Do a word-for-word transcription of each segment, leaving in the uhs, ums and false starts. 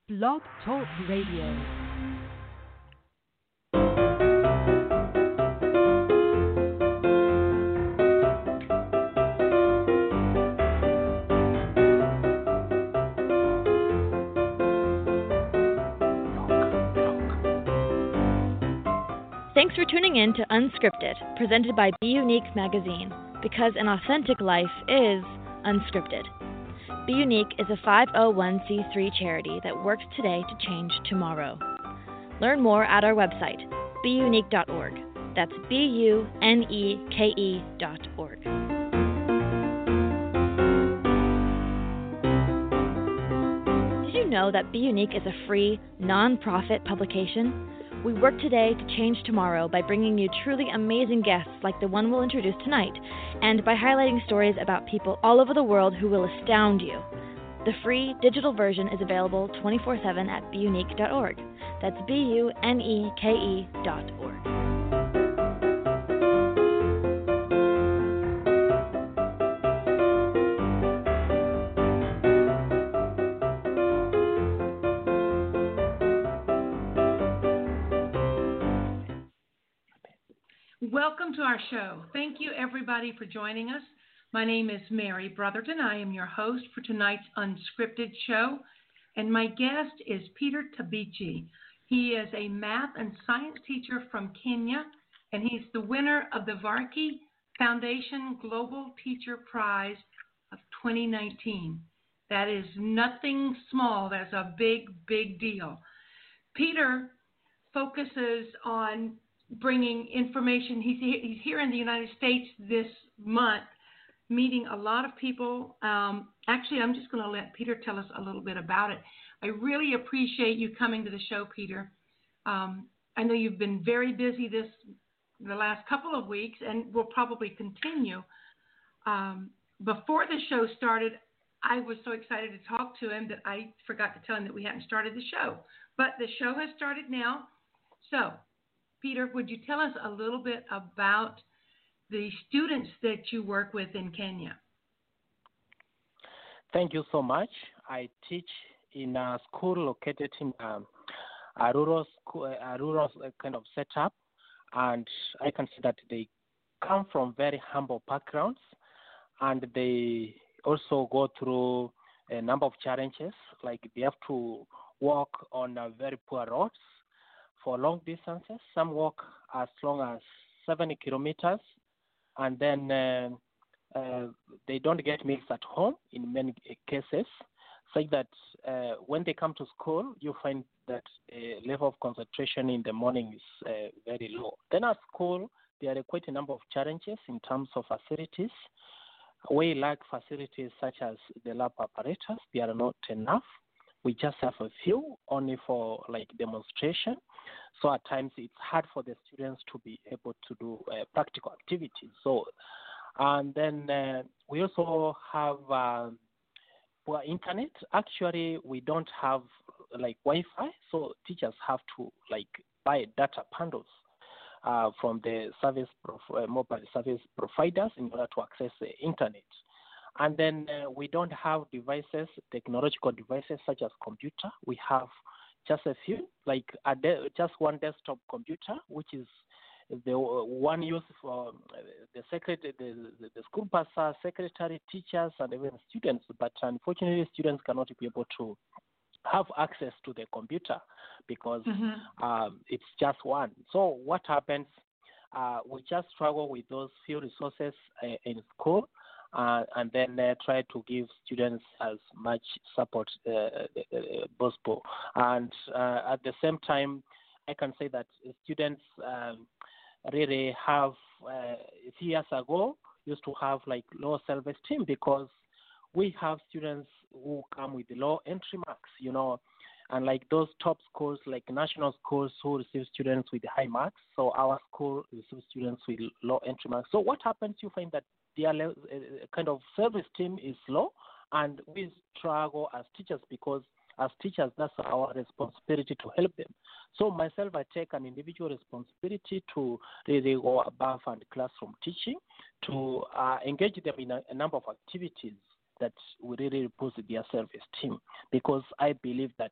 Blog Talk Radio. Thanks for tuning in to Unscripted, presented by Be Unique Magazine, because an authentic life is unscripted. Be Unique is a five oh one c three charity that works today to change tomorrow. Learn more at our website, be unique dot org. That's B U N E K E dot org. Did you know that Be Unique is a free, non-profit publication? We work today to change tomorrow by bringing you truly amazing guests like the one we'll introduce tonight, and by highlighting stories about people all over the world who will astound you. The free digital version is available twenty-four seven at be unique dot org. That's B U N E K E dot org. Welcome to our show. Thank you, everybody, for joining us. My name is Mary Brotherton. I am your host for tonight's Unscripted show, and my guest is Peter Tabichi. He is a math and science teacher from Kenya, and he's the winner of the Varkey Foundation Global Teacher Prize of twenty nineteen. That is nothing small. That's a big, big deal. Peter focuses on bringing information. He's, he's here in the United States this month, meeting a lot of people. Um, actually, I'm just going to let Peter tell us a little bit about it. I really appreciate you coming to the show, Peter. Um, I know you've been very busy this the last couple of weeks, and will probably continue. Um, before the show started, I was so excited to talk to him that I forgot to tell him that we hadn't started the show. But the show has started now. So, Peter, would you tell us a little bit about the students that you work with in Kenya? Thank you so much. I teach in a school located in um, a rural school, a rural kind of setup, and I can see that they come from very humble backgrounds, and they also go through a number of challenges, like they have to walk on a very poor roads for long distances. Some walk as long as seventy kilometers, and then uh, uh, they don't get meals at home in many cases, such that uh, when they come to school, you find that the level of concentration in the morning is uh, very low. Then at school, there are quite a number of challenges in terms of facilities. We lack facilities such as the lab apparatus. They are not enough. We just have a few only for like demonstration. So at times it's hard for the students to be able to do uh, practical activities. So, and then uh, we also have uh, poor internet. Actually, we don't have like Wi-Fi, so teachers have to like buy data bundles uh, from the service prof- uh, mobile service providers in order to access the internet. And then uh, we don't have devices, technological devices such as computer. We have just a few, like a de- just one desktop computer, which is the uh, one used for uh, the, secretary, the, the, the school pastor, secretary, teachers, and even students. But unfortunately, students cannot be able to have access to the computer because mm-hmm. um, it's just one. So what happens, uh, we just struggle with those few resources uh, in school. Uh, and then uh, try to give students as much support uh, uh, possible. And uh, at the same time, I can say that students um, really have, uh, a few years ago, used to have like low self-esteem because we have students who come with low entry marks, you know, and like those top schools, like national schools who receive students with high marks. So our school receives students with low entry marks. So what happens, you find that their kind of self-esteem is low, and we struggle as teachers because as teachers, that's our responsibility to help them. So myself, I take an individual responsibility to really go above and classroom teaching, to uh, engage them in a, a number of activities that will really boost their self-esteem, because I believe that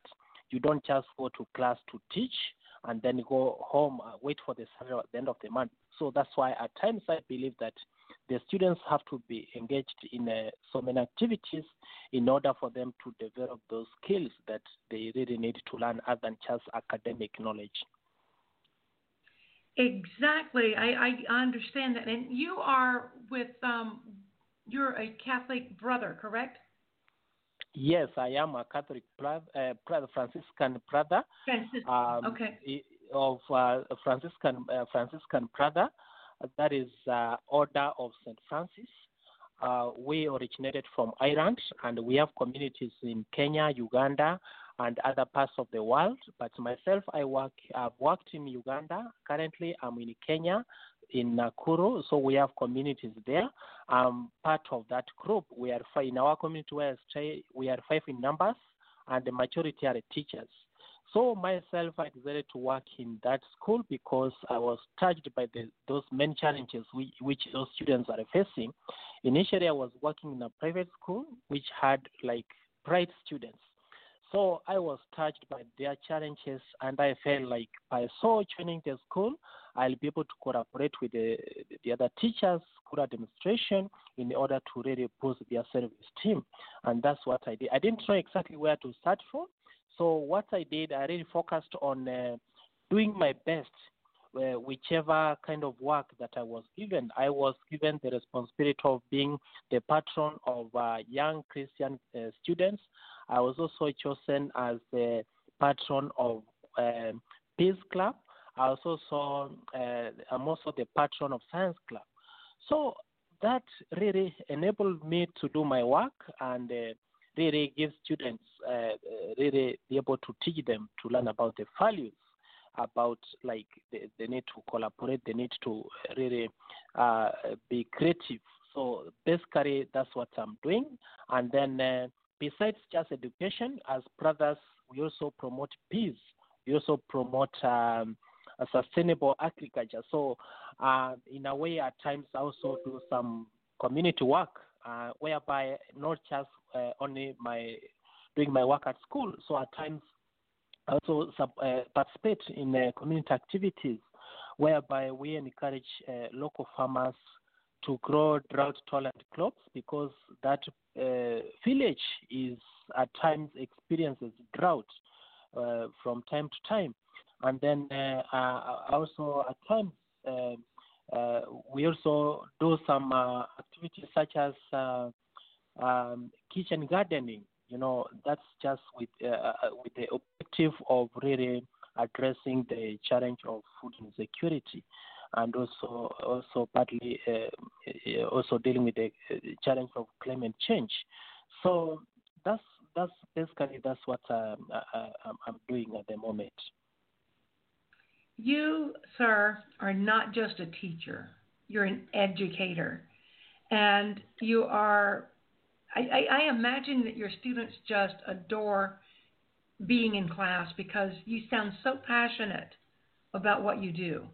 you don't just go to class to teach and then go home, uh, wait for the salary at the end of the month. So that's why at times I believe that the students have to be engaged in uh, so many activities in order for them to develop those skills that they really need to learn other than just academic knowledge. Exactly. I, I understand that. And you are with, um, you're a Catholic brother, correct? Yes, I am a Catholic brother, uh, brother Franciscan brother. Francis- um, okay. Of uh, Franciscan uh, Franciscan brother. That is uh, Order of Saint Francis. Uh, we originated from Ireland, and we have communities in Kenya, Uganda, and other parts of the world. But myself, I work. I've worked in Uganda. Currently, I'm in Kenya, in Nakuru. So we have communities there. I'm part of that group. We are five in our community. We are, we are five in numbers, and the majority are teachers. So myself, I decided to work in that school because I was touched by the, those many challenges which, which those students are facing. Initially, I was working in a private school which had like bright students. So I was touched by their challenges, and I felt like by so joining the school, I'll be able to cooperate with the, the other teachers, school administration, in order to really boost their self-esteem. And that's what I did. I didn't know exactly where to start from. So what I did, I really focused on uh, doing my best, uh, whichever kind of work that I was given. I was given the responsibility of being the patron of uh, young Christian uh, students. I was also chosen as the patron of um, Peace Club. I was also, uh, I'm also the patron of Science Club. So that really enabled me to do my work and uh, really give students, uh, really be able to teach them to learn about the values, about like the, the need to collaborate, the need to really uh, be creative. So basically, that's what I'm doing. And then uh, besides just education, as brothers, we also promote peace. We also promote um, a sustainable agriculture. So uh, in a way, at times, I also do some community work, uh, whereby not just uh, only my doing my work at school. So at times, I also sub, uh, participate in uh, community activities, whereby we encourage uh, local farmers to grow drought-tolerant crops, because that uh, village is at times experiences drought uh, from time to time. And then uh, uh, also at times uh, uh, we also do some uh, activities such as uh, um, kitchen gardening. You know, that's just with uh, with the objective of really addressing the challenge of food insecurity, and also also partly uh, also dealing with the challenge of climate change. So that's that's basically that's what um, I, I'm doing at the moment. You, sir, are not just a teacher. You're an educator. And you are, I, I, I imagine that your students just adore being in class because you sound so passionate about what you do.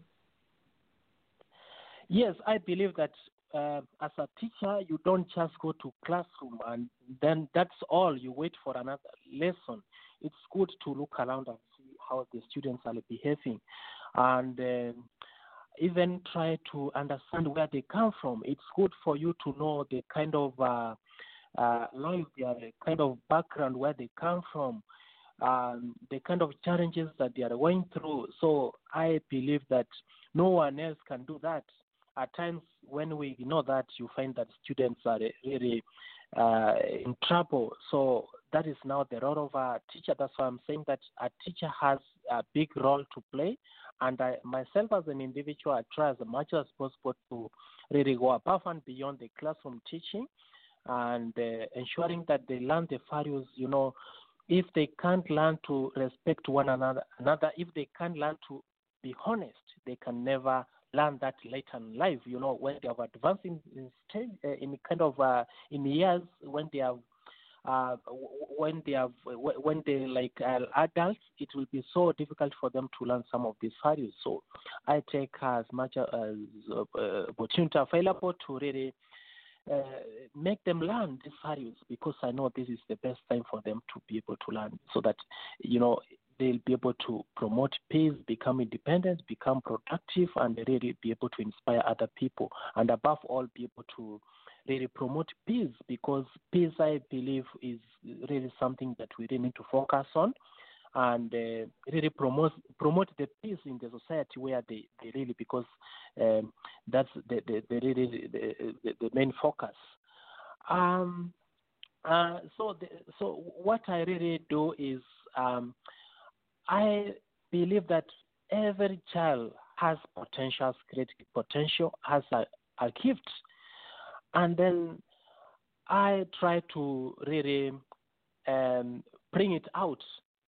Yes, I believe that uh, as a teacher, you don't just go to classroom and then that's all. You wait for another lesson. It's good to look around and see how the students are behaving, and uh, even try to understand where they come from. It's good for you to know the kind of uh, uh, life, their kind of background, where they come from, um, the kind of challenges that they are going through. So I believe that no one else can do that. At times, when we know that, you find that students are really uh, in trouble. So that is now the role of a teacher. That's why I'm saying that a teacher has a big role to play. And I, myself as an individual, I try as much as possible to really go above and beyond the classroom teaching and uh, ensuring that they learn the values. You know, if they can't learn to respect one another, another, if they can't learn to be honest, they can never learn that later in life. You know, when they have advanced in in, stage, uh, in kind of uh, in years, when they have uh, when they have when they like uh, adults, it will be so difficult for them to learn some of these values. So I take as much as uh, opportunity available to really uh, make them learn these values, because I know this is the best time for them to be able to learn, so that, you know, they'll be able to promote peace, become independent, become productive, and really be able to inspire other people. And above all, be able to really promote peace, because peace, I believe, is really something that we really need to focus on, and uh, really promote promote the peace in the society where they, they really, because um, that's the, the, the really the, the, the main focus. Um, uh, so the, so what I really do is um, I believe that every child has potential, great potential, has a, a gift, and then I try to really um, bring it out,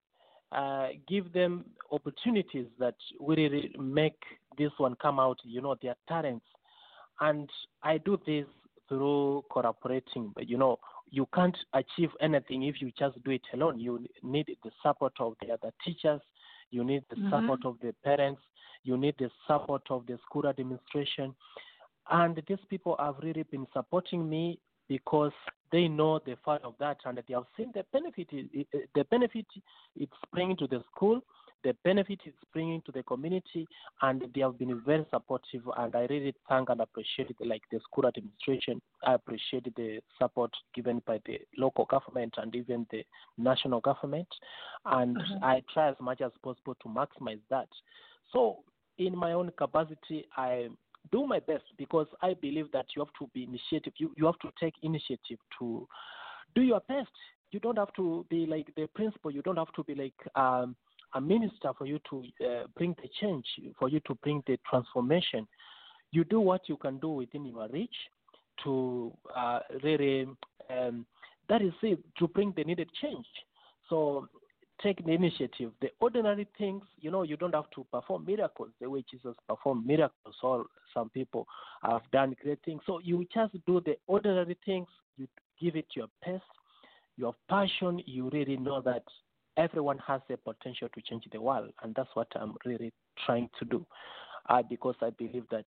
uh, give them opportunities that will really make this one come out, you know, their talents. And I do this through cooperating. But, you know, you can't achieve anything if you just do it alone. You need the support of the other teachers. You need the mm-hmm. support of the parents. You need the support of the school administration. And these people have really been supporting me because they know the fact of that, and they have seen the benefit. The benefit it's bringing to the school, the benefit it's bringing to the community, and they have been very supportive. And I really thank and appreciate it, like the school administration. I appreciate the support given by the local government and even the national government, and uh-huh. I try as much as possible to maximize that. So, in my own capacity, I do my best, because I believe that you have to be initiative. You, you have to take initiative to do your best. You don't have to be like the principal. You don't have to be like um, a minister for you to uh, bring the change, for you to bring the transformation. You do what you can do within your reach to uh, really, um, that is it, to bring the needed change. So take the initiative. The ordinary things, you know, you don't have to perform miracles the way Jesus performed miracles, or some people have done great things. So you just do the ordinary things. You give it your best, your passion. You really know that everyone has the potential to change the world, and that's what I'm really trying to do, uh, because I believe that,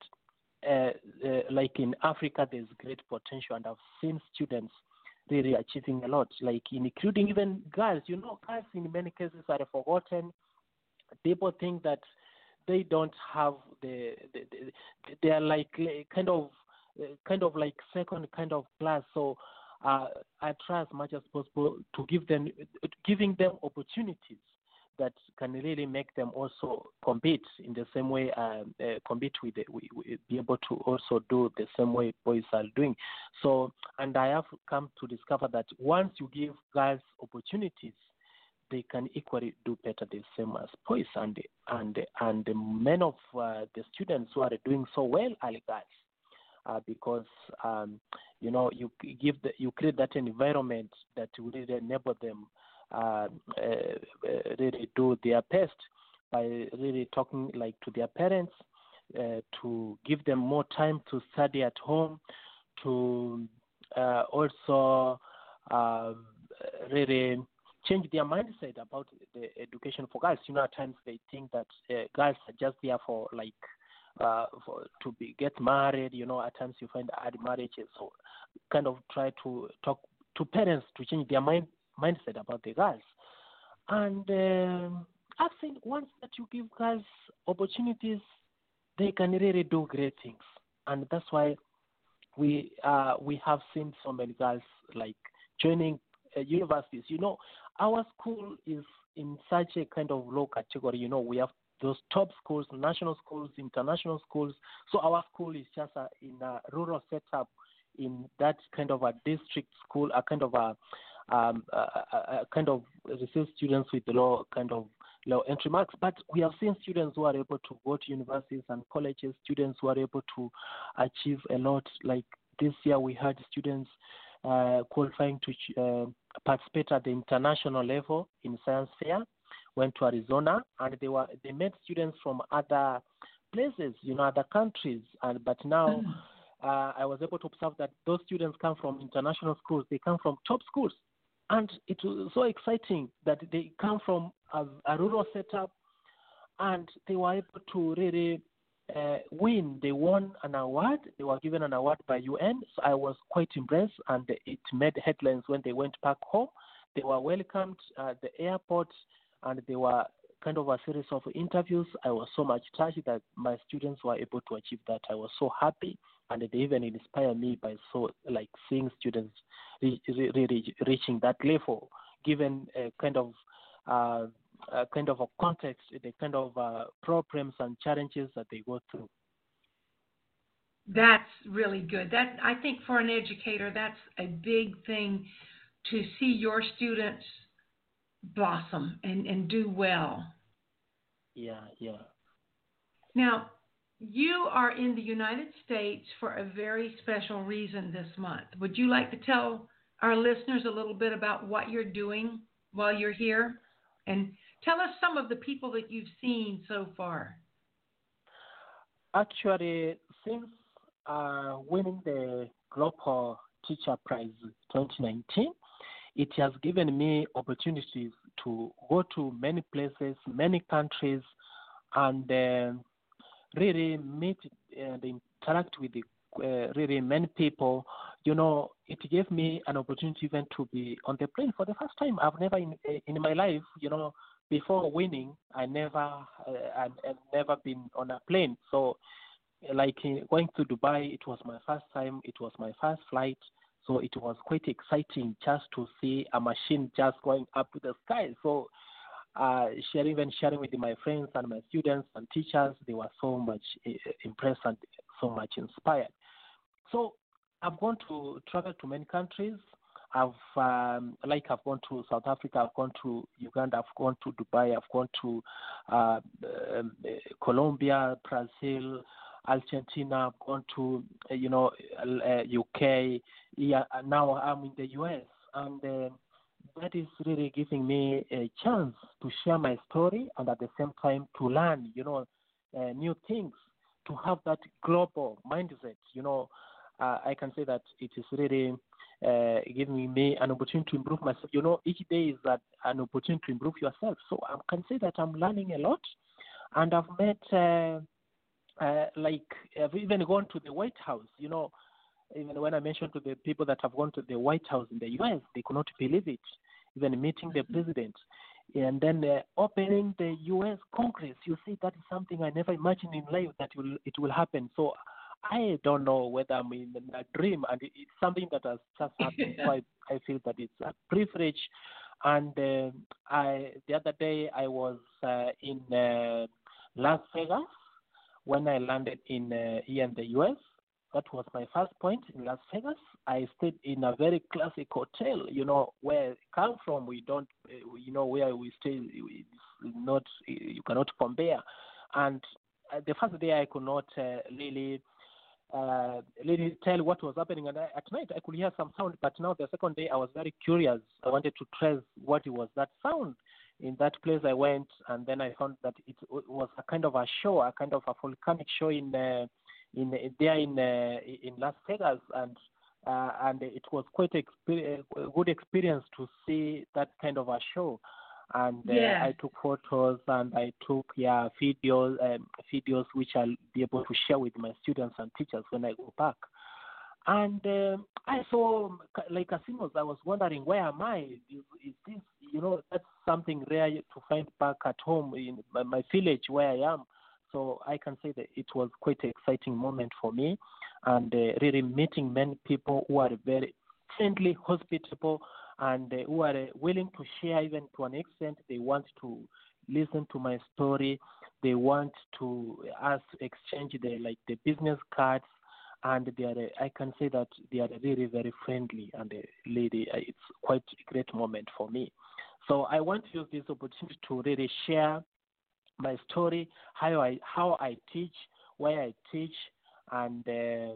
uh, uh, like in Africa, there's great potential, and I've seen students really achieving a lot, like including even girls. You know, girls in many cases are forgotten. People think that they don't have the, the, the they are like kind of kind of like second kind of class. So uh, I try as much as possible to give them giving them opportunities that can really make them also compete in the same way, uh, uh, compete with, the, we, we be able to also do the same way boys are doing. So, and I have come to discover that once you give girls opportunities, they can equally do better the same as boys. And and and many of uh, the students who are doing so well are girls, uh, because um, you know you give the, you create that environment that will really enable them. Uh, uh, really do their best by really talking like to their parents, uh, to give them more time to study at home, to uh, also uh, really change their mindset about the education for girls. You know, at times they think that uh, girls are just there for like uh, for, to be get married. You know, at times you find early marriages. So kind of try to talk to parents to change their mind. mindset about the girls. And um, I've seen once that you give girls opportunities, they can really do great things. And that's why we uh, we have seen so many girls like joining uh, universities. You know, our school is in such a kind of low category. You know, we have those top schools, national schools, international schools. So our school is just a, in a rural setup, in that kind of a district school, a kind of a Um, uh, uh, kind of receive students with low kind of low entry marks, but we have seen students who are able to go to universities and colleges, students who are able to achieve a lot. Like this year, we had students uh, qualifying to uh, participate at the international level in science fair. Went to Arizona, and they were they met students from other places, you know, other countries, and but now. Uh, I was able to observe that those students come from international schools. They come from top schools. And it was so exciting that they come from a, a rural setup, and they were able to really uh, win. They won an award. They were given an award by U N. So I was quite impressed, and it made headlines when they went back home. They were welcomed at the airport, and they were kind of a series of interviews. I was so much touched that my students were able to achieve that. I was so happy, and they even inspired me by so like seeing students re- re- re- reaching that level, given a kind of uh, a kind of a context, the kind of uh, problems and challenges that they go through. That's really good. That I think for an educator, that's a big thing to see your students blossom and, and do well. Yeah, yeah. Now, you are in the United States for a very special reason this month. Would you like to tell our listeners a little bit about what you're doing while you're here? And tell us some of the people that you've seen so far. Actually, since uh, winning the Global Teacher Prize twenty nineteen, it has given me opportunities to go to many places, many countries, and uh, really meet and interact with the, uh, really many people. You know, it gave me an opportunity even to be on the plane for the first time. I've never in in my life, you know, before winning, I never, uh, I've, I've never been on a plane. So, like going to Dubai, it was my first time. It was my first flight. So it was quite exciting just to see a machine just going up to the sky. So uh, sharing, even sharing with my friends and my students and teachers, they were so much uh, impressed and so much inspired. So I've gone to travel to many countries. I've um, like I've gone to South Africa, I've gone to Uganda, I've gone to Dubai, I've gone to uh, um, Colombia, Brazil, Argentina, I've gone to uh, you know uh, U K. Yeah, now I'm in the U S, and uh, that is really giving me a chance to share my story and at the same time to learn, you know, uh, new things, to have that global mindset. You know, uh, I can say that it is really uh, giving me an opportunity to improve myself. You know, each day is that an opportunity to improve yourself. So I can say that I'm learning a lot, and I've met. Uh, Uh, like I've even gone to the White House, you know, even when I mentioned to the people that have gone to the White House in the U S, they could not believe it, even meeting the president. And then uh, opening the U S Congress, you see, that is something I never imagined in life that will, it will happen. So I don't know whether I'm in a dream, and it's something that has just happened. So I, I feel that it's a privilege. And uh, I, the other day I was uh, in uh, Las Vegas, when I landed in uh, here in the U S. That was my first point in Las Vegas. I stayed in a very classic hotel, you know, where I come from. We don't, uh, you know, where we stay, it's not, you cannot compare. And uh, the first day I could not uh, really, uh, really tell what was happening. And I, at night I could hear some sound, but now the second day I was very curious. I wanted to trace what it was that sound. In that place I went, and then I found that it was a kind of a show, a kind of a volcanic show in uh, in there in uh, in Las Vegas, and uh, and it was quite a good experience to see that kind of a show. And uh, yeah. I took photos and I took yeah videos um, videos which I'll be able to share with my students and teachers when I go back. And uh, I saw, like casinos, I was wondering, where am I? Is, is this, you know, that's something rare to find back at home in my, my village where I am. So I can say that it was quite an exciting moment for me, and uh, really meeting many people who are very friendly, hospitable, and uh, who are uh, willing to share even to an extent. They want to listen to my story. They want to ask, exchange the, like the business cards. And they are, I can say that they are really very friendly, and really, it's quite a great moment for me. So I want to use this opportunity to really share my story, how I how I teach, where I teach, and uh,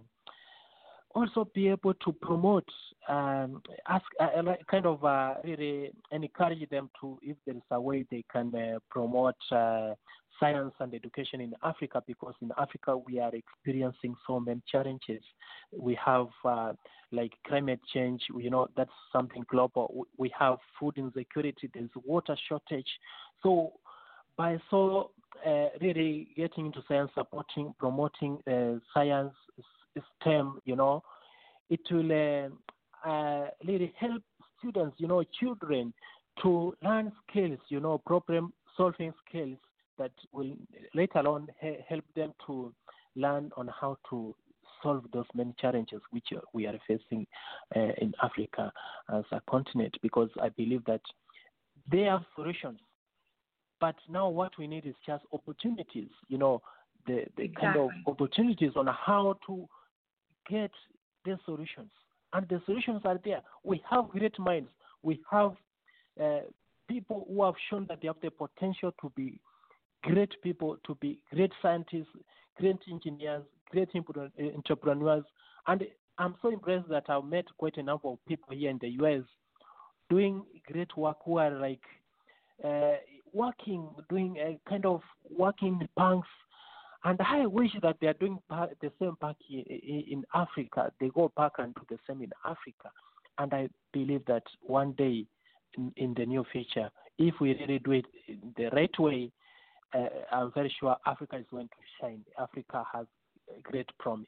also be able to promote, um, ask, uh, kind of uh, really encourage them to, if there is a way they can uh, promote uh, science and education in Africa, because in Africa we are experiencing so many challenges. We have uh, like climate change, you know, that's something global. We have food insecurity, there's water shortage. So by so uh, really getting into science, supporting, promoting uh, science, STEM, you know, it will uh, uh, really help students, you know, children to learn skills, you know, problem-solving skills that will later on he- help them to learn on how to solve those many challenges which we are facing uh, in Africa as a continent, because I believe that they have solutions. But now what we need is just opportunities, you know, the, the Exactly. kind of opportunities on how to get the solutions. And the solutions are there. We have great minds. We have uh, people who have shown that they have the potential to be great people, to be great scientists, great engineers, great entrepreneurs. And I'm so impressed that I've met quite a number of people here in the U S doing great work who are like uh, working, doing a kind of working in banks. And I wish that they are doing the same back in Africa. They go back and do the same in Africa. And I believe that one day in, in the near future, if we really do it the right way, uh, I'm very sure Africa is going to shine. Africa has a great promise.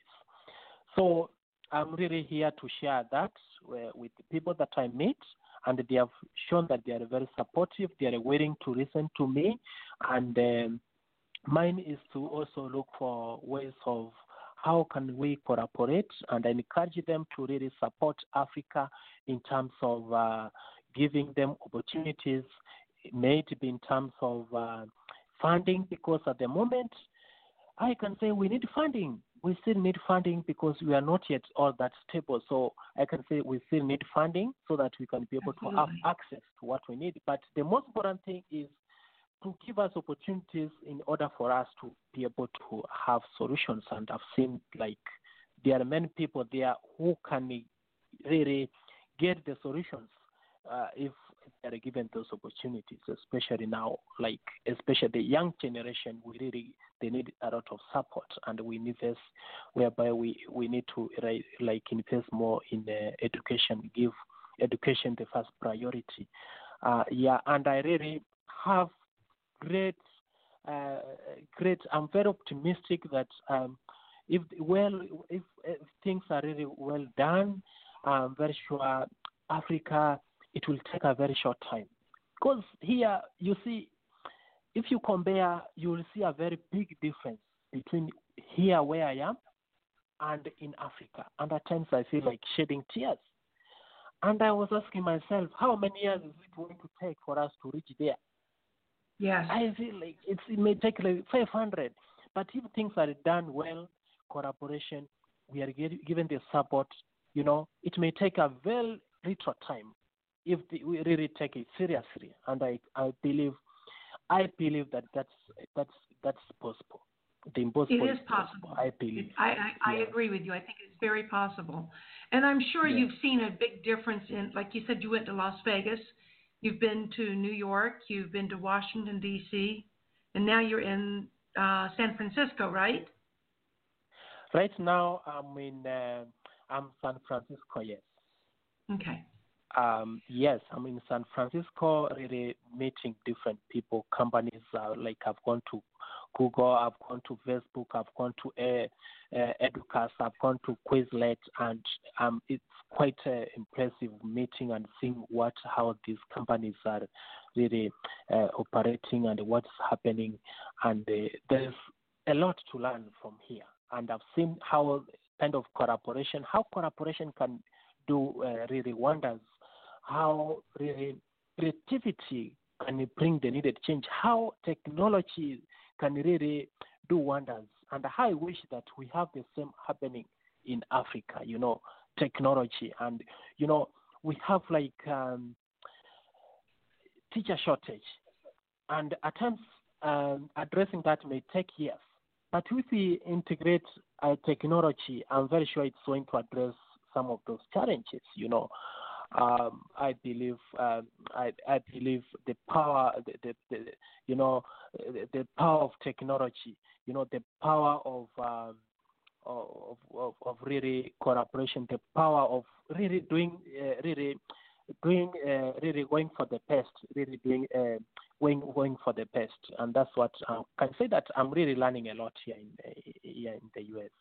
So I'm really here to share that uh, with the people that I meet, and they have shown that they are very supportive. They are willing to listen to me, and um, mine is to also look for ways of how can we cooperate, and I encourage them to really support Africa in terms of uh, giving them opportunities, may it be in terms of uh, funding, because at the moment I can say we need funding. We still need funding because we are not yet all that stable. So I can say we still need funding so that we can be able Absolutely. to have access to what we need. But the most important thing is to give us opportunities in order for us to be able to have solutions. And I've seen like there are many people there who can really get the solutions uh, if they are given those opportunities, especially now, like especially the young generation, we really they need a lot of support, and we invest whereby we, we need to like invest more in uh, education, give education the first priority. Uh, yeah, and I really have great, uh, great. I'm very optimistic that um, if well, if, if things are really well done, I'm very sure Africa, it will take a very short time. Because here, you see, if you compare, you will see a very big difference between here where I am and in Africa. And at times I feel like shedding tears. And I was asking myself, how many years is it going to take for us to reach there? Yes. I feel like it's, it may take like five hundred. But if things are done well, collaboration, we are get, given the support, you know, it may take a very little time if the, we really take it seriously. And I, I believe I believe that that's that's that's possible. The impossible it is possible. possible. I believe. I, I, I yeah. agree with you. I think it's very possible. And I'm sure yeah. you've seen a big difference in, like you said, you went to Las Vegas, you've been to New York, you've been to Washington, D C, and now you're in uh, San Francisco, right? Right now, I'm in uh, I'm San Francisco, yes. Okay. Um, yes, I'm in San Francisco, really meeting different people, companies. Uh, like I've gone to Google, I've gone to Facebook, I've gone to uh, uh, Educast, I've gone to Quizlet, and um, it's quite an impressive meeting and seeing what how these companies are really uh, operating and what's happening. And uh, there's a lot to learn from here. And I've seen how kind of collaboration, how collaboration can do uh, really wonders. How really creativity can bring the needed change, how technology can really do wonders. And how I wish that we have the same happening in Africa, you know, technology. And, you know, we have like um, teacher shortage. And at times um, addressing that may take years. But if we integrate uh, technology, I'm very sure it's going to address some of those challenges, you know. Um, I believe um, I, I believe the power, the, the, the you know, the, the power of technology, you know, the power of, um, of of of really collaboration, the power of really doing uh, really doing uh, really going for the best, really doing uh, going going for the best, and that's what I can say that I'm really learning a lot here in here in the U S.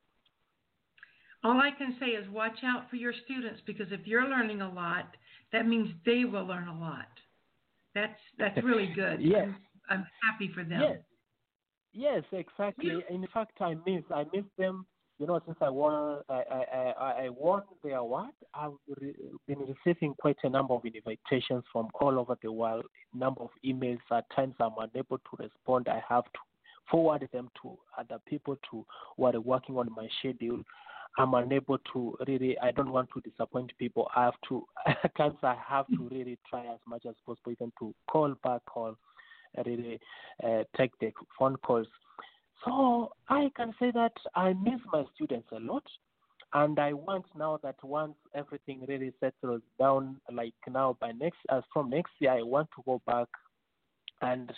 All I can say is watch out for your students, because if you're learning a lot, that means they will learn a lot. That's that's really good. Yes. I'm, I'm happy for them. Yes. Yes, exactly. Yeah. In fact, I miss I miss them. You know, since I won I I, I, I won the award, I've re- been receiving quite a number of invitations from all over the world. Number of emails. At times, I'm unable to respond. I have to forward them to other people to who are working on my schedule. I'm unable to really. I don't want to disappoint people. I have to. At times, I have to really try as much as possible, even to call back or really uh, take the phone calls. So I can say that I miss my students a lot, and I want now that once everything really settles down, like now by next, as from next year, I want to go back and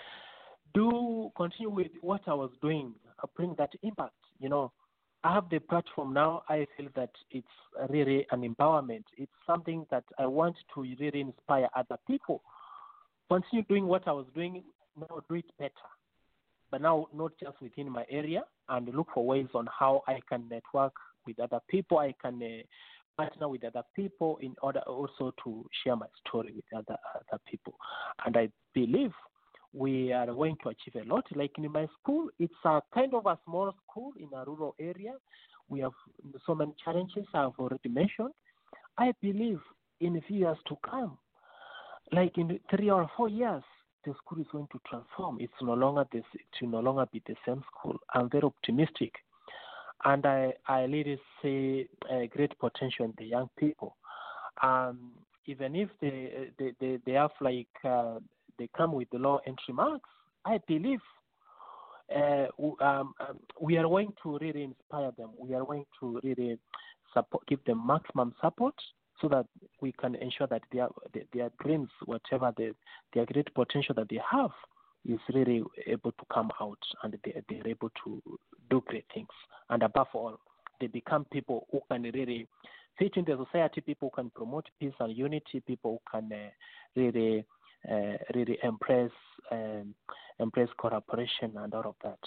do continue with what I was doing, uh, bring that impact. You know, I have the platform now. I feel that it's really an empowerment. It's something that I want to really inspire other people. Continue doing what I was doing, now do it better. But now not just within my area, and look for ways on how I can network with other people. I can uh, partner with other people in order also to share my story with other other people. And I believe we are going to achieve a lot. Like in my school, it's a kind of a small school in a rural area. We have so many challenges I've already mentioned. I believe in a few years to come, like in three or four years, the school is going to transform. It's no longer this. It will no longer be the same school. I'm very optimistic, and I I really see a great potential in the young people. Um, even if they they they, they have like uh, they come with the low entry marks, I believe uh, um, um, we are going to really inspire them. We are going to really support, give them maximum support, so that we can ensure that their their dreams, whatever the, their great potential that they have, is really able to come out, and they they're able to do great things. And above all, they become people who can really fit in the society, people who can promote peace and unity, people who can uh, really uh, really embrace um, embrace cooperation and all of that.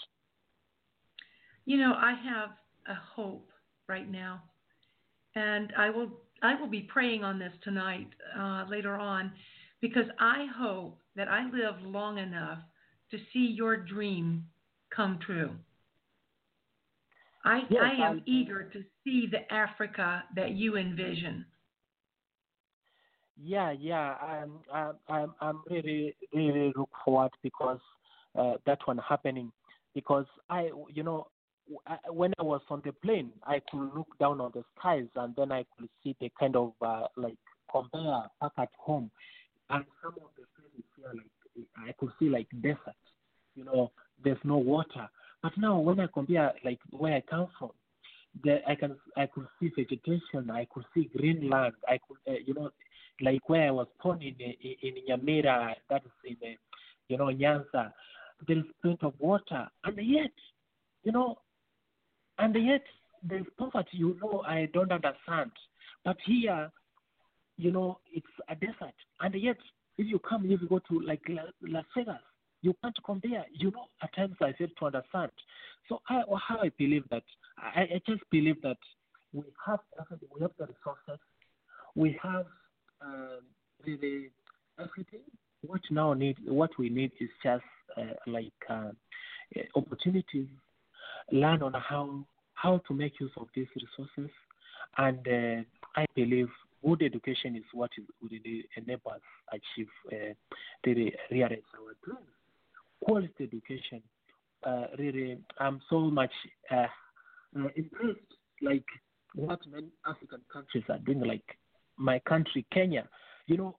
You know, I have a hope right now, and I will I will be praying on this tonight, uh, later on, because I hope that I live long enough to see your dream come true. I, Yes, I am I'm, eager to see the Africa that you envision. Yeah, yeah, I'm, I'm, I'm, I'm really, really look forward because uh, that one happening. Because I, you know, I, when I was on the plane, I could look down on the skies, and then I could see the kind of uh, like conveyor back at home, and some of the places here, like I could see like desert. You know, there's no water. But now when I compare like where I come from, there I can I could see vegetation. I could see green land. I could, uh, you know, like where I was born in in, in Nyamira, that is in, uh, you know, Nyanza. There is plenty of water, and yet, you know, and yet there's poverty. You know, I don't understand. But here, you know, it's a desert, and yet if you come, if you go to like Las Vegas, you can't compare. You know, at times I fail to understand. So I, how I believe that, I, I just believe that we have we have the resources, we have um, really everything. What now need, what we need is just uh, like uh, opportunities, learn on how how to make use of these resources, and uh, I believe good education is what is, would enable us achieve uh, really realize our dreams. Quality education, uh, really, I'm so much uh, uh, impressed, like what many African countries are doing, like my country, Kenya. You know,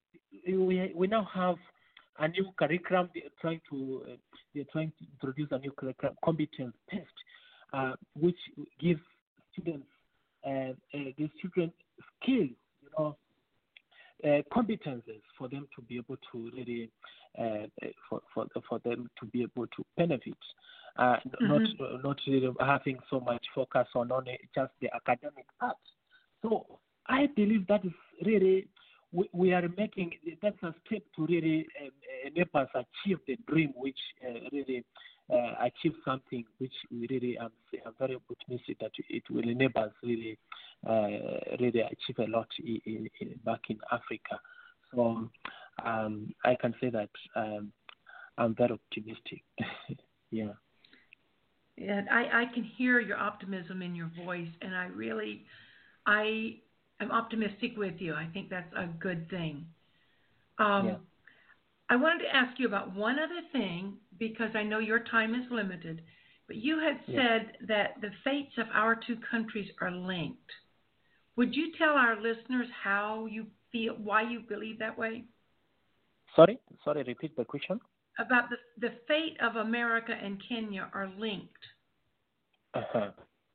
we we now have a new curriculum. They're trying to uh, they're trying to introduce a new curriculum, competence test, uh, which gives students uh, uh, gives children skills, you know, uh, competences for them to be able to really uh, for, for for them to be able to benefit, uh, mm-hmm. not uh, not really having so much focus on only just the academic part. So I believe that is really we, we are making that's a step to really uh, enable us achieve the dream, which uh, really uh, achieve something which we really am, am very optimistic that it will enable us really uh, really achieve a lot in, in, in, back in Africa. So um, I can say that um, I'm very optimistic. yeah. Yeah, I, I can hear your optimism in your voice, and I really, I am optimistic with you. I think that's a good thing. Um, yeah. I wanted to ask you about one other thing because I know your time is limited, but you had yeah. said that the fates of our two countries are linked. Would you tell our listeners how you feel, why you believe that way? Sorry, sorry. Repeat the question. About the the fate of America and Kenya are linked. Uh-huh.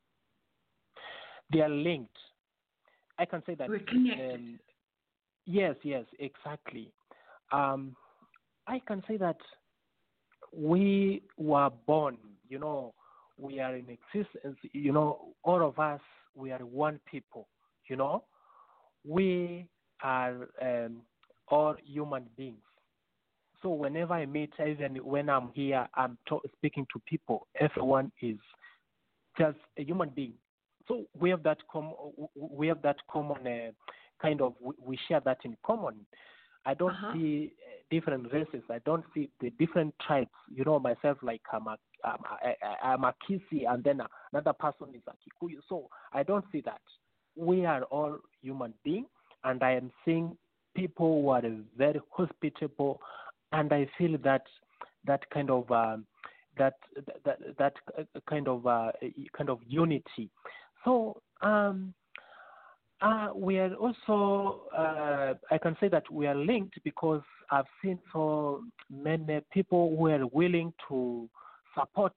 They are linked. I can say that. We're connected. Um, yes, yes, exactly. Um, I can say that we were born, you know, we are in existence, you know, all of us, we are one people, you know. We are um, all human beings. So whenever I meet, even when I'm here, I'm to- speaking to people, everyone is just a human being. So we have that com- we have that common uh, kind of we share that in common. I don't uh-huh. see different races. I don't see the different tribes. You know, myself, like I'm a I'm a, I'm a Kisi, and then another person is a Kikuyu. So I don't see that. We are all human beings, and I am seeing people who are very hospitable, and I feel that that kind of um, that that that kind of uh, kind of unity. So um, uh, we are also uh, I can say that we are linked because I've seen so many people who are willing to support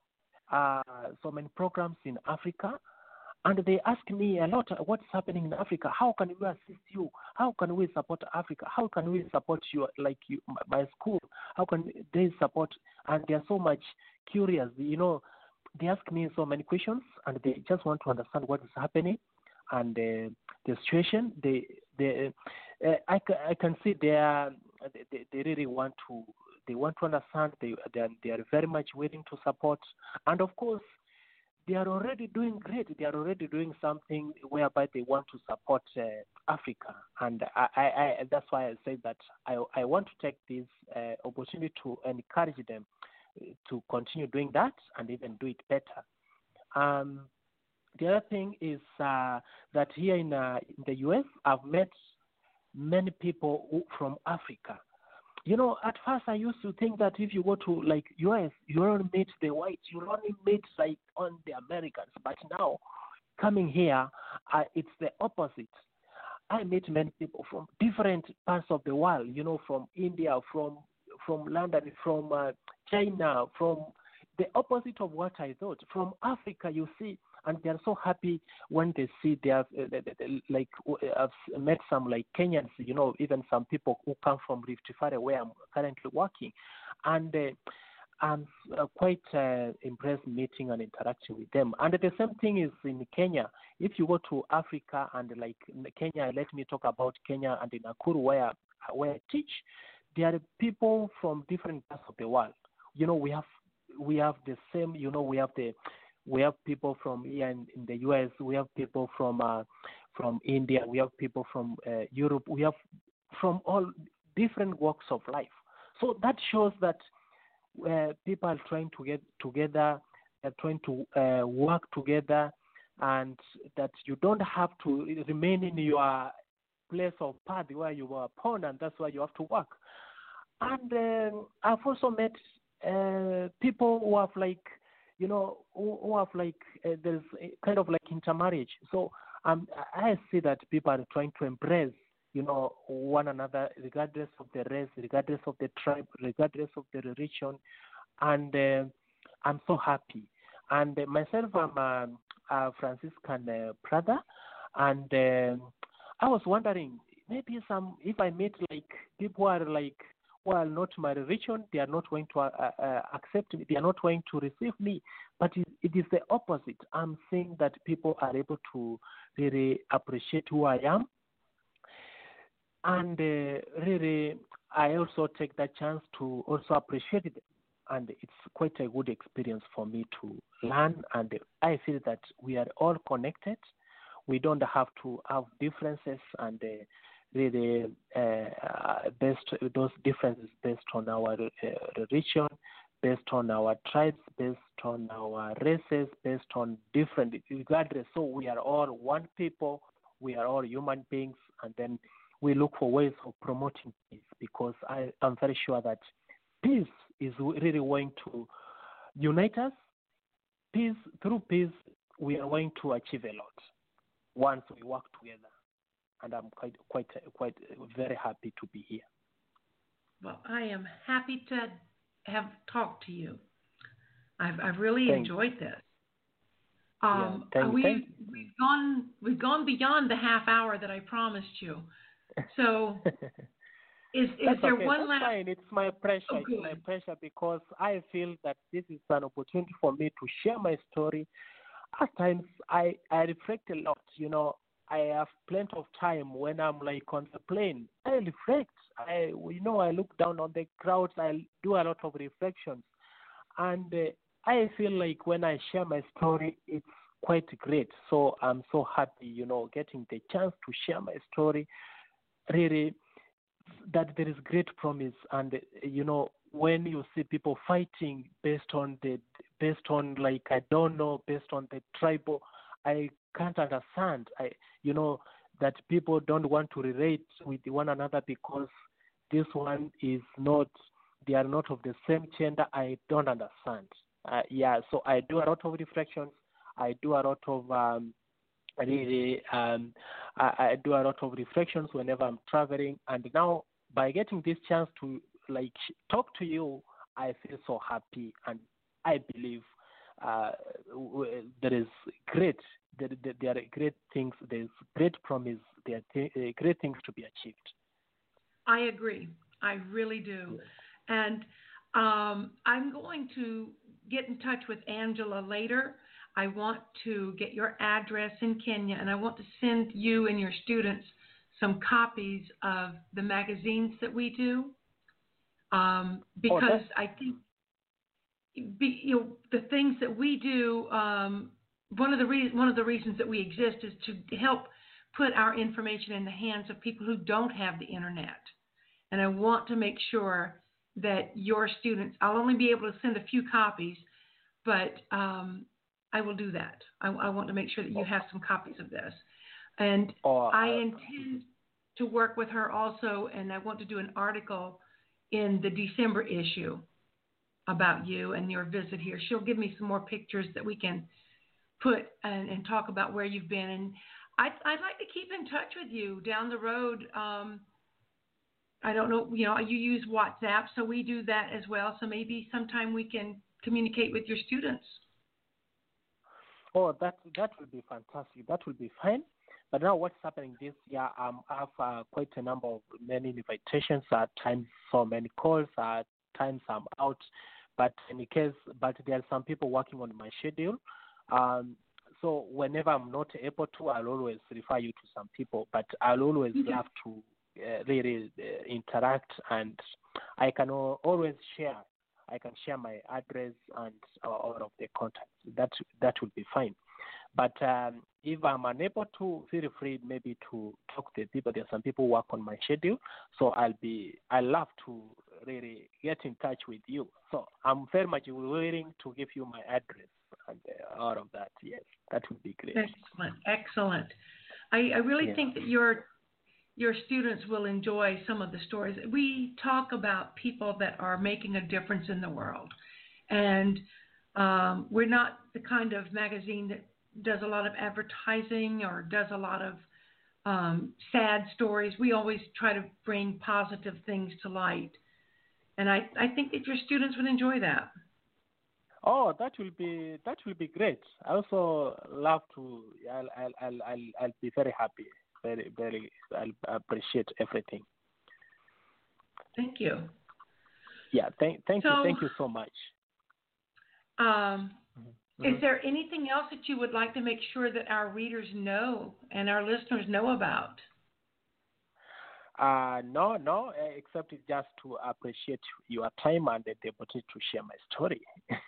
uh, so many programs in Africa. And they ask me a lot, what's happening in Africa? How can we assist you? How can we support Africa? How can we support you, like you, my school? How can they support? And they are so much curious. You know, they ask me so many questions, and they just want to understand what is happening and uh, the situation. They, they, uh, I, I can see they are, they, they really want to, they want to understand. They, they are, they are very much willing to support, and of course, they are already doing great. They are already doing something whereby they want to support uh, Africa, and I, I, I, that's why I say that I, I want to take this uh, opportunity to encourage them to continue doing that and even do it better. Um, the other thing is uh, that here in, uh, in the U S, I've met many people who, from Africa. You know, at first I used to think that if you go to like U S, you only meet the whites, you only meet like on the Americans. But now, coming here, uh, it's the opposite. I meet many people from different parts of the world. You know, from India, from from London, from uh, China, from the opposite of what I thought. From Africa, you see, and they are so happy when they see they have, uh, they, they, like, I've met some like Kenyans, you know, even some people who come from Rift Valley where I'm currently working. And uh, I'm uh, quite uh, impressed meeting and interacting with them. And the same thing is in Kenya. If you go to Africa and like Kenya, let me talk about Kenya and in Nakuru where, where I teach, there are people from different parts of the world. You know, we have we have the same, you know, we have the we have people from here in, in the U S, we have people from uh, from India, we have people from uh, Europe, we have from all different walks of life. So that shows that uh, people are trying to get together, are trying to uh, work together, and that you don't have to remain in your place of birth where you were born, and that's why you have to work. And uh, I've also met uh, people who have like, you know, who, who have like, uh, there's kind of like intermarriage. So um, I see that people are trying to embrace, you know, one another, regardless of the race, regardless of the tribe, regardless of the religion. And uh, I'm so happy. And uh, myself, I'm a, a Franciscan uh, brother. And uh, I was wondering, maybe some, if I meet like people who are like, well, not my religion, they are not going to uh, uh, accept me, they are not going to receive me. But it, it is the opposite. I'm seeing that people are able to really appreciate who I am. And uh, really, I also take that chance to also appreciate it. And it's quite a good experience for me to learn. And I feel that we are all connected. We don't have to have differences and uh, really uh, based those differences based on our uh, religion, based on our tribes, based on our races, based on different regardless. So we are all one people. We are all human beings, and then we look for ways of promoting peace, because I am very sure that peace is really going to unite us. Peace, through peace, we are going to achieve a lot once we work together. And I'm quite, quite, quite very happy to be here. Well, I am happy to have talked to you. I've, I've really Thank enjoyed this. Yeah, Um, thank, we thank we've gone we've gone beyond the half hour that I promised you. So, is is That's there okay. one That's last? fine. It's my pressure. Oh, it's good. my pressure because I feel that this is an opportunity for me to share my story. At times, I, I reflect a lot. You know, I have plenty of time when I'm like on the plane. I reflect. I, you know, I look down on the crowds. I do a lot of reflections. And uh, I feel like when I share my story, it's quite great. So I'm so happy, you know, getting the chance to share my story. Really, that there is great promise. And, uh, you know, when you see people fighting based on the, based on like, I don't know, based on the tribal, I can't understand. I, you know, that people don't want to relate with one another because this one is not, they are not of the same gender. I don't understand. Uh, yeah, so I do a lot of reflections. I do a lot of um, really, um, I, I do a lot of reflections whenever I'm traveling. And now, by getting this chance to like talk to you, I feel so happy, and I believe uh, there is great, there, there are great things. There is great promise. There are th- great things to be achieved. I agree. I really do. And um, I'm going to get in touch with Angela later. I want to get your address in Kenya, and I want to send you and your students some copies of the magazines that we do, um, because oh, I think be, you know, the things that we do. Um, one of the re- one of the reasons that we exist is to help put our information in the hands of people who don't have the internet. And I want to make sure that your students, I'll only be able to send a few copies, but um, I will do that. I, I want to make sure that you have some copies of this. And oh, I uh, intend to work with her also, and I want to do an article in the December issue about you and your visit here. She'll give me some more pictures that we can put and, and talk about where you've been. And I'd, I'd like to keep in touch with you down the road. Um, I don't know, you know, you use WhatsApp, so we do that as well. So maybe sometime we can communicate with your students. Oh, that that will be fantastic. That will be fine. But now what's happening this year, um, I have uh, quite a number of many invitations, at times so many calls, at times I'm out. But in case, but there are some people working on my schedule. Um, so whenever I'm not able to, I'll always refer you to some people. But I'll always Okay. love to uh, really uh, interact, and I can al- always share. I can share my address and uh, all of the contacts. That that will be fine. But um, if I'm unable to, feel free maybe to talk to people. There are some people who work on my schedule, so I'll be. I love to really get in touch with you. So I'm very much willing to give you my address and uh, all of that. Yes, that would be great. Excellent, excellent. I, I really Yeah. think that your your students will enjoy some of the stories. We talk about people that are making a difference in the world, and um, we're not the kind of magazine that does a lot of advertising or does a lot of um, sad stories. We always try to bring positive things to light, and I, I think that your students would enjoy that. Oh, that will be that will be great. I also love to. I'll I'll I'll I'll, I'll be very happy. Very very. I'll appreciate everything. Thank you. Yeah. Thank thank So, you thank you so much. Um, Mm-hmm. Is there anything else that you would like to make sure that our readers know and our listeners know about? Uh, no, no, uh, except it's just to appreciate your time and the opportunity to share my story.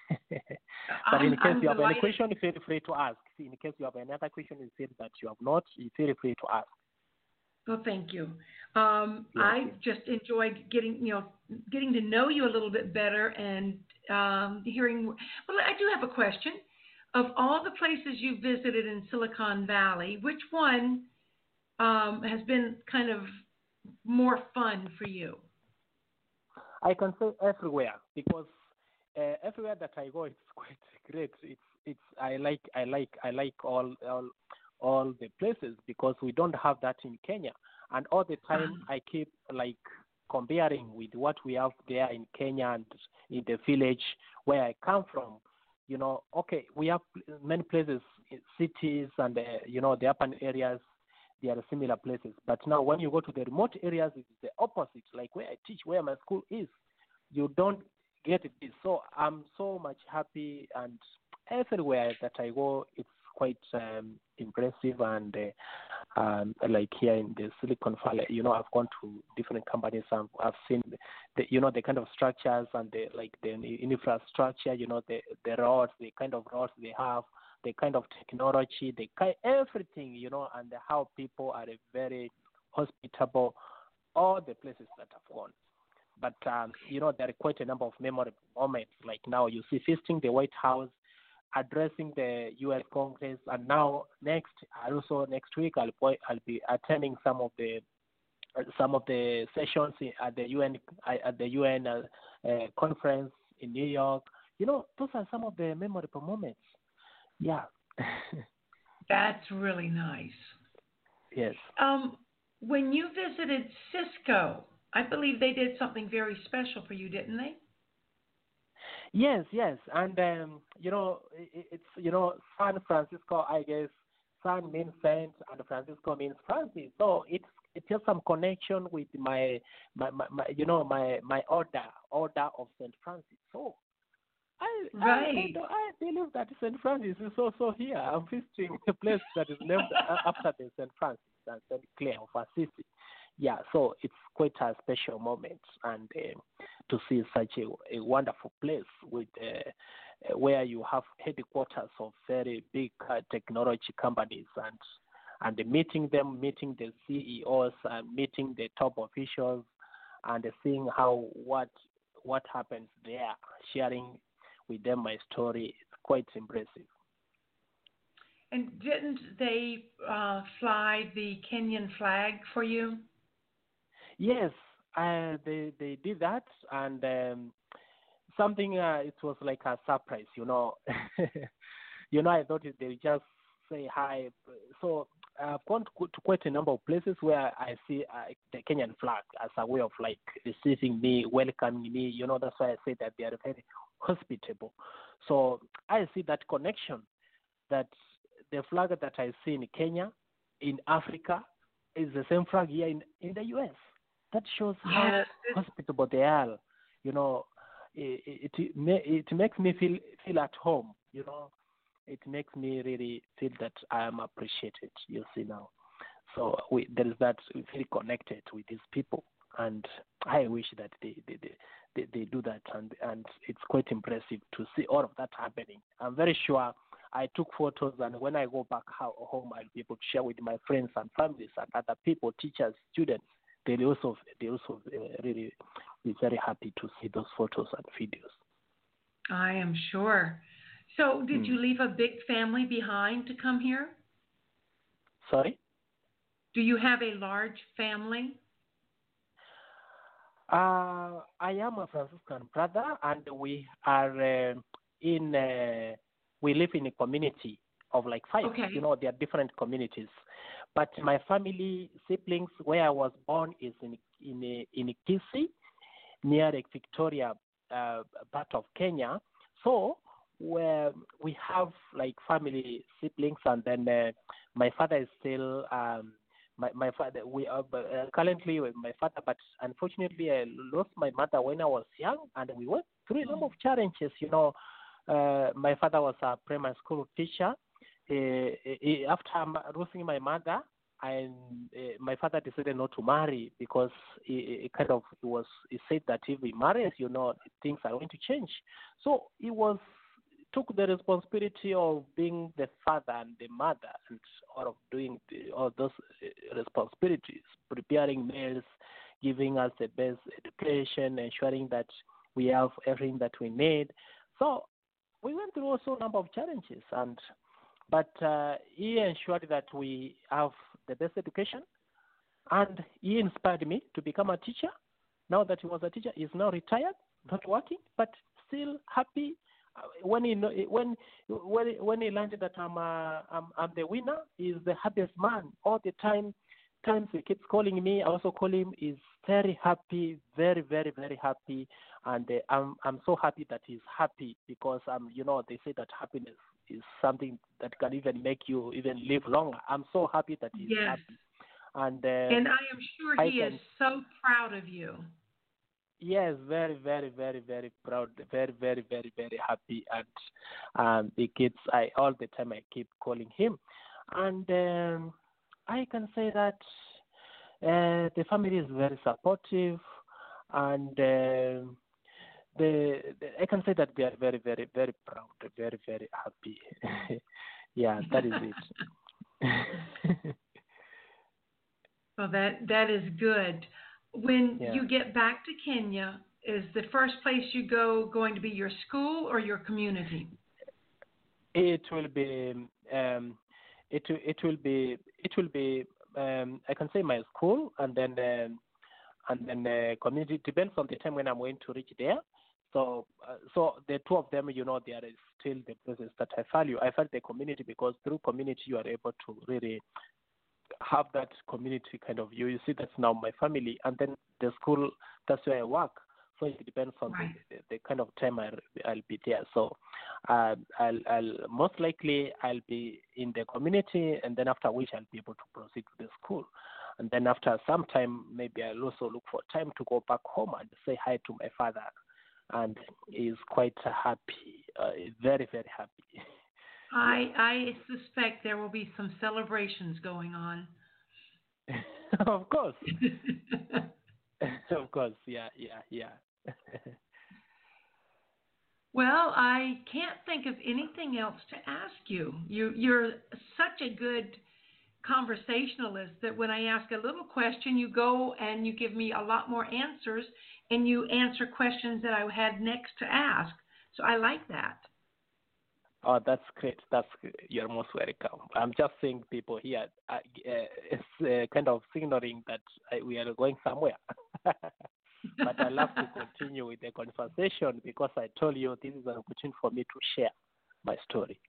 But in I'm, case I'm you have any delighted. question, feel free to ask. In case you have any other question, you feel that you have not, you feel free to ask. Well, thank you. Um, Yes, I yes. just enjoyed getting, you know, getting to know you a little bit better and um, hearing. Well, I do have a question. Of all the places you visited in Silicon Valley, which one um, has been kind of more fun for you? I can say everywhere because uh, everywhere that I go, it's quite great. It's it's I like I like I like all all all the places because we don't have that in Kenya, and all the time I keep like comparing with what we have there in Kenya and in the village where I come from. You know, okay, we have many places, cities, and uh, you know the urban areas. They are similar places, but now when you go to the remote areas, it's the opposite. Like where I teach, where my school is, you don't get this. So I'm so much happy, and everywhere that I go, it's quite um, impressive. And uh, um, like here in the Silicon Valley, you know, I've gone to different companies. and I've seen the, you know, the kind of structures and the like the infrastructure. You know, the the roads, the kind of roads they have, the kind of technology, the kind, everything, you know, and how people are very hospitable, all the places that I've gone. But, um, you know, there are quite a number of memorable moments. Like now you see visiting the White House, addressing the U S Congress, and now next, also next week, I'll, I'll be attending some of the some of the sessions at the U N at the U N uh, uh, conference in New York. You know, those are some of the memorable moments. Yeah. That's really nice. Yes. Um, when you visited Cisco, I believe they did something very special for you, didn't they? Yes, yes, and um, you know, it, it's you know, San Francisco. I guess San means Saint, and Francisco means Francis. So it's it's just some connection with my my, my, my you know my my order order of Saint Francis. So I, right. I, I believe that Saint Francis is also here. I'm visiting a place that is named after the Saint Francis and Saint Clare of Assisi. Yeah, so it's quite a special moment, and uh, to see such a, a wonderful place with uh, where you have headquarters of very big uh, technology companies, and and meeting them, meeting the C E Os, and meeting the top officials, and seeing how what what happens there, sharing with them my story. It's quite impressive. And didn't they uh, fly the Kenyan flag for you? Yes, uh, they they did that, and um, something. Uh, it was like a surprise, you know. you know, I thought they would just say hi. So I've gone to, to quite a number of places where I see uh, the Kenyan flag as a way of like receiving me, welcoming me. You know, that's why I say that they are very hospitable. So I see that connection, that the flag that I see in Kenya, in Africa, is the same flag here in, in the U S. That shows how yes. hospitable they are. You know, it, it, it makes me feel feel at home. You know, it makes me really feel that I am appreciated. You see now, so we, there is that we feel connected with these people, and I wish that they they, they, they, they do that, and and it's quite impressive to see all of that happening. I'm very sure I took photos, and when I go back home, I'll be able to share with my friends and families and other people, teachers, students. They also they also uh, really be very happy to see those photos and videos. I am sure. So, did mm. you leave a big family behind to come here? Sorry? Do you have a large family? Uh, I am a Franciscan brother, and we are uh, in. Uh, we live in a community of like five. Okay. You know, there are different communities. But my family siblings, where I was born, is in in in Kisii, near Lake Victoria, uh, part of Kenya. So where we have like family siblings, and then uh, my father is still um, my my father. We are uh, currently with my father, but unfortunately I lost my mother when I was young, and we went through a number of challenges. You know, uh, my father was a primary school teacher. Uh, after losing my mother, and uh, my father decided not to marry because he, he kind of he was he said that if he marries, you know, things are going to change. So he was took the responsibility of being the father and the mother and all of doing the, all those uh, responsibilities, preparing meals, giving us the best education, ensuring that we have everything that we need. So we went through also a number of challenges, and but uh, he ensured that we have the best education, and he inspired me to become a teacher. Now that he was a teacher, he's now retired, not working, but still happy. When he when when when he learned that I'm uh, I'm, I'm the winner, he's the happiest man all the time. Times he keeps calling me. I also call him. He's very happy, very very very happy, and uh, I'm I'm so happy that he's happy because um you know they say that happiness is something that can even make you even live longer. I'm so happy that he's yes. happy, and uh, and I am sure he can, is so proud of you. Yes, very, very, very, very proud, very, very, very, very happy, and um, the kids. I all the time I keep calling him, and um, I can say that uh, the family is very supportive, and uh, the, the I can say that they are very, very, very proud, very, very happy. Yeah, that is it. Well, that that is good. When Yeah. you get back to Kenya, is the first place you go going to be your school or your community? It will be. Um, it it will be. It will be. Um, I can say my school, and then um, and then uh, community. It depends on the time when I'm going to reach there. So uh, so the two of them, you know, there is still the places that I value. I value the community because through community you are able to really have that community kind of view. You see, that's now my family, and then the school, that's where I work. So it depends on right. the, the, the kind of time I'll, I'll be there. So uh, I'll, I'll most likely I'll be in the community, and then after which I'll be able to proceed to the school. And then after some time, maybe I'll also look for time to go back home and say hi to my father. And he's quite happy, uh, very, very happy. I I suspect there will be some celebrations going on. Of course. Of course, yeah, yeah, yeah. Well, I can't think of anything else to ask you. You you're such a good conversationalist that when I ask a little question, you go and you give me a lot more answers, and you answer questions that I had next to ask. So I like that. Oh, that's great. That's you're most welcome. I'm just seeing people here. Uh, uh, it's uh, kind of signaling that uh, we are going somewhere. But I love to continue with the conversation because I told you this is an opportunity for me to share my story.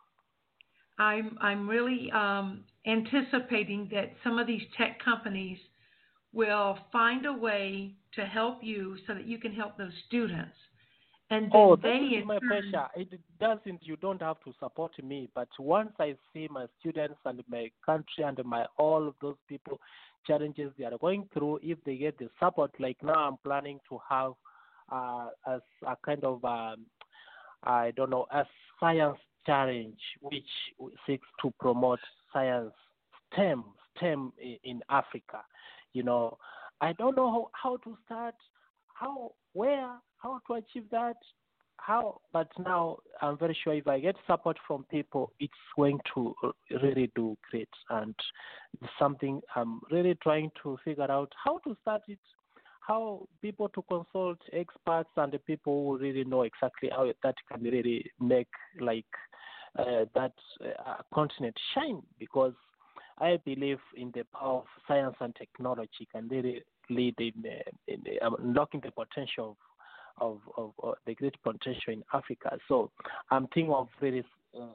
I'm I'm really um, anticipating that some of these tech companies will find a way to help you so that you can help those students. And then oh, that they is my turn, pleasure. It doesn't. You don't have to support me, but once I see my students and my country and my all of those people challenges they are going through, if they get the support, like now I'm planning to have uh, as a kind of um, I don't know a science challenge which seeks to promote science STEM STEM in Africa. You know, I don't know how, how to start, how where. How to achieve that? How? But now I'm very sure if I get support from people, it's going to really do great. And it's something I'm really trying to figure out how to start it, how people to consult experts and the people who really know exactly how that can really make like uh, that uh, continent shine. Because I believe in the power of science and technology can really lead in, uh, in uh, unlocking the potential of Of, of, of the great potential in Africa. So I'm thinking of really uh,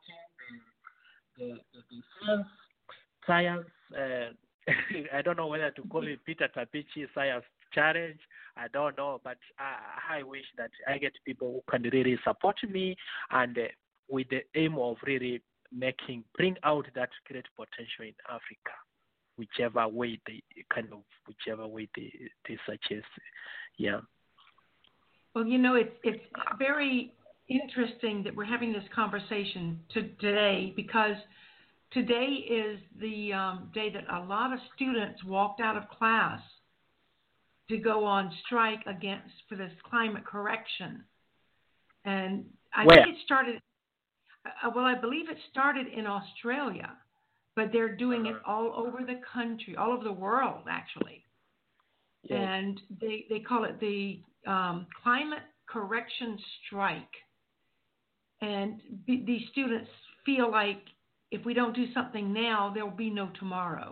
the, the, the science, science uh, I don't know whether to call it Peter Tabichi Science Challenge. I don't know, but I, I wish that I get people who can really support me and uh, with the aim of really making, bring out that great potential in Africa, whichever way they kind of, whichever way they, they suggest. Yeah. Well, you know, it's it's very interesting that we're having this conversation to, today because today is the um, day that a lot of students walked out of class to go on strike against for this climate correction. And I Where? think it started, uh, well, I believe it started in Australia, but they're doing it all over the country, all over the world, actually. Yes. And they, they call it the um, climate correction strike. And b- these students feel like if we don't do something now, there will be no tomorrow.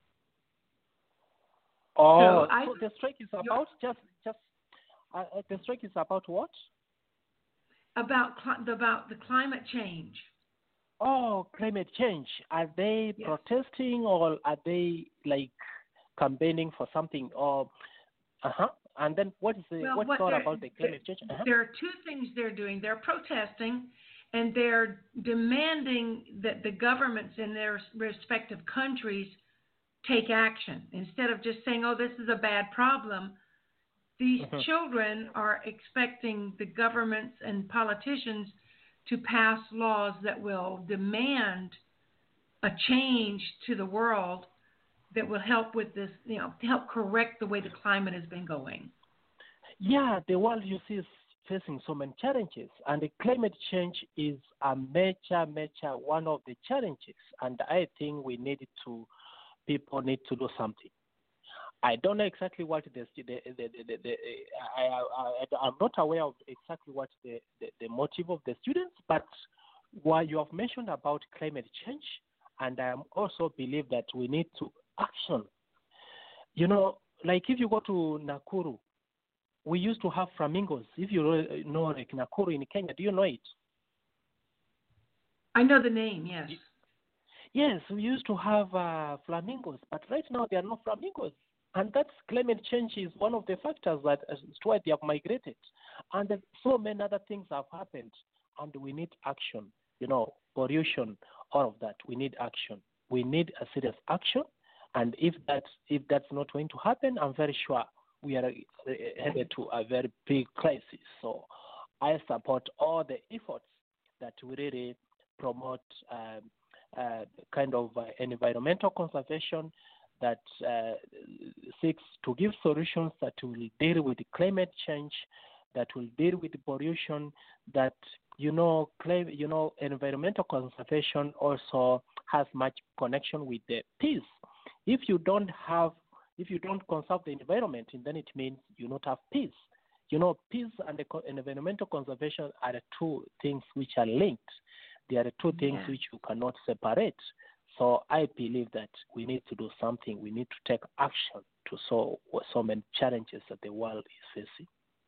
Oh, So I- so the strike is about just just uh, uh, the strike is about what? About cli- about the climate change. Oh, climate change. Are they Yes. protesting or are they like campaigning for something? Or uh huh. And then what is the Well, what's what all they're- about the climate change? Uh-huh. There are two things they're doing. They're protesting, and they're demanding that the governments in their respective countries take action. Instead of just saying, oh, this is a bad problem, these Mhm. children are expecting the governments and politicians to pass laws that will demand a change to the world that will help with this, you know, to help correct the way the climate has been going. Yeah, the world you see is facing so many challenges, and the climate change is a major, major one of the challenges. And I think we need to, people need to do something. I don't know exactly what the, the, the, the, the, the I, I, I, I'm not aware of exactly what the, the, the motive of the students, but what you have mentioned about climate change, and I also believe that we need to action. You know, like if you go to Nakuru, we used to have flamingos. If you know, like Nakuru in Kenya, do you know it? I know the name, yes. Yes, we used to have uh, flamingos, but right now there are no flamingos. And that's climate change is one of the factors that is why they have migrated. And then so many other things have happened, and we need action. You know, pollution, all of that. We need action. We need a serious action. And if that's if that's not going to happen, I'm very sure we are headed to a very big crisis. So I support all the efforts that we really promote um, uh, kind of uh, environmental conservation that uh, seeks to give solutions that will deal with climate change, that will deal with pollution, that, you know, cl- you know, environmental conservation also has much connection with the peace. If you don't have, if you don't conserve the environment, then it means you don't have peace. You know, peace and the co- environmental conservation are the two things which are linked. They are the two things Yeah. which you cannot separate. So I believe that we need to do something. We need to take action to solve so many challenges that the world is facing.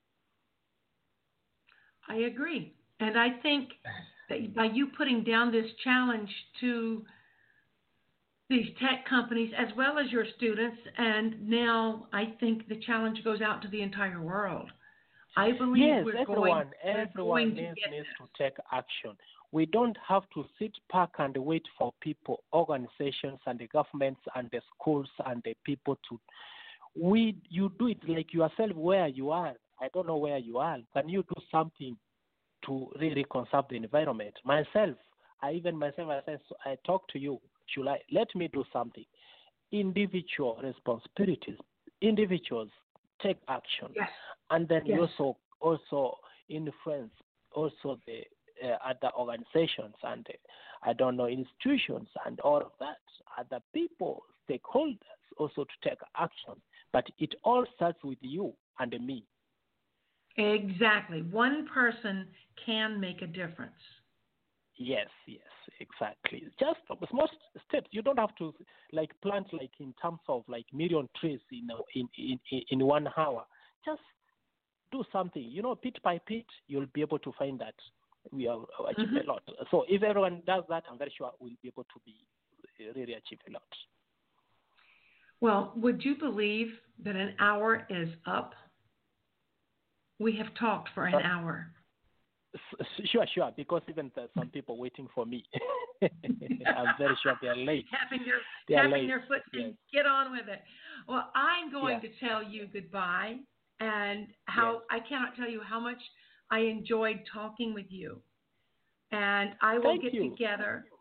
I agree. And I think that by you putting down this challenge to these tech companies as well as your students, and now I think the challenge goes out to the entire world. I believe Yes, we're everyone, going, we're everyone going to needs, get needs this. to take action. We don't have to sit back and wait for people, organizations, and the governments, and the schools, and the people to. We, you do it like yourself where you are. I don't know where you are. Can you do something to really conserve the environment? Myself, I even myself, I said, I talk to you. Should I let me do something? Individual responsibilities. Individuals take action, Yes. and then Yes. you also also influence also the uh, other organizations and uh, I don't know institutions and all of that, other people, stakeholders also to take action. But it all starts with you and me. Exactly. One person can make a difference. Yes, yes, exactly. Just small steps. You don't have to like plant like in terms of like million trees in in in in one hour. Just do something. You know, pit by pit, you'll be able to find that we have achieved Mhm. a lot. So if everyone does that, I'm very sure we'll be able to be really achieve a lot. Well, would you believe that an hour is up? We have talked for an Uh, hour. S- Sure, sure, because even there's some people waiting for me. I'm very sure they're late. Tapping their They are tapping late. their foot saying, Yes. "Get on with it." Well, I'm going Yeah. to tell you goodbye, and how Yes. I cannot tell you how much I enjoyed talking with you. And I will Thank get you. together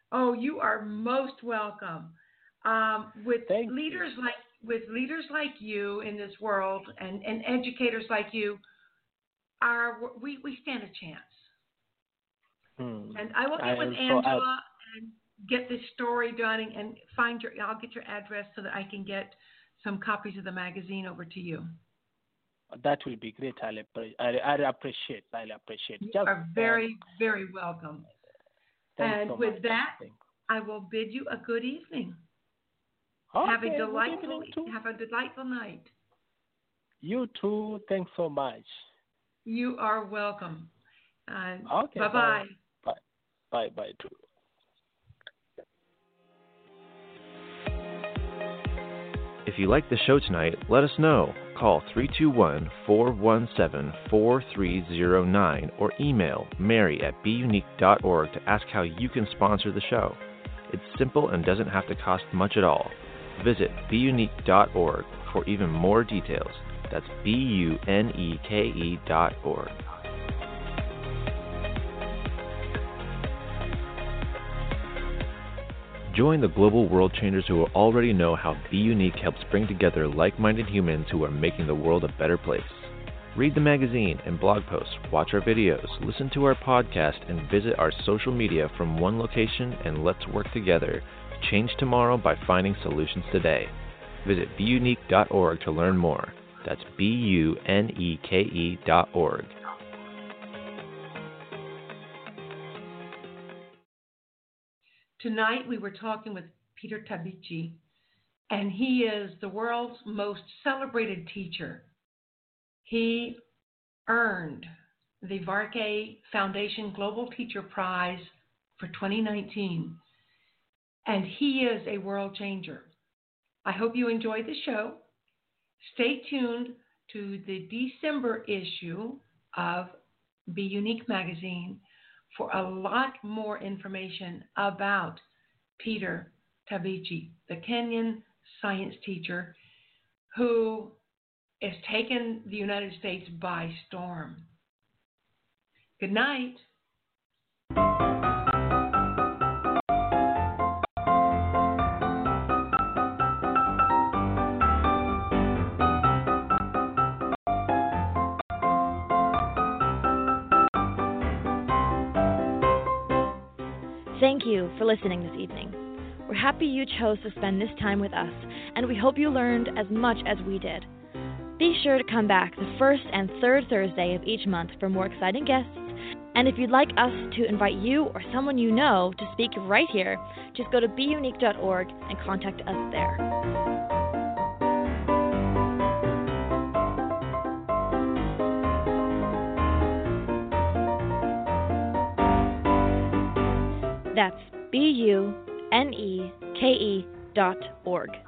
Oh, you are most welcome. Um, with Thank leaders you. like with leaders like you in this world, and, and educators like you, are we, we stand a chance. Hmm. And I will I get with also add Angela and get this story done, and, and find your. I'll get your address so that I can get some copies of the magazine over to you. that will be great. I'll, appre- I, I appreciate. I'll appreciate. You Just are uh, very, very welcome. thanks And so with much. that, Thank- I will bid you a good evening. Okay, Have a good delightful evening too. have a delightful night. You too. Thanks so much. You are welcome. Uh, Okay, bye bye. bye. Bye. Bye bye too. If you like the show tonight, let us know. Call three two one, four one seven, four three zero nine or email mary at be unique dot org to ask how you can sponsor the show. It's simple and doesn't have to cost much at all. Visit be unique dot org for even more details. That's B U N E K E dot org. Join the global world changers who already know how Be Unique helps bring together like-minded humans who are making the world a better place. Read the magazine and blog posts, watch our videos, listen to our podcast, and visit our social media from one location, and let's work together to change tomorrow by finding solutions today. Visit be unique dot org to learn more. That's B U N E K E dot org. Tonight we were talking with Peter Tabichi, and he is the world's most celebrated teacher. He earned the Varkey Foundation Global Teacher Prize for twenty nineteen, and he is a world changer. I hope you enjoyed the show. Stay tuned to the December issue of Be Unique magazine for a lot more information about Peter Tabichi, the Kenyan science teacher who has taken the United States by storm. Good night. Thank you for listening this evening. We're happy you chose to spend this time with us, and we hope you learned as much as we did. Be sure to come back the first and third Thursday of each month for more exciting guests, and if you'd like us to invite you or someone you know to speak right here, just go to be unique dot org and contact us there. That's B U N E K E dot org.